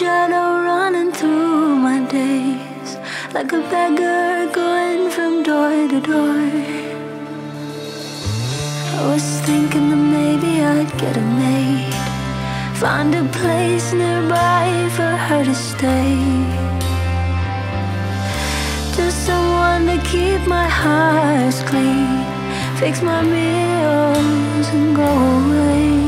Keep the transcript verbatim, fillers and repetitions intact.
shadow running through my days, like a beggar going from door to door. I was thinking that maybe I'd get a maid, find a place nearby for her to stay, just someone to keep my house clean, fix my meals and go away.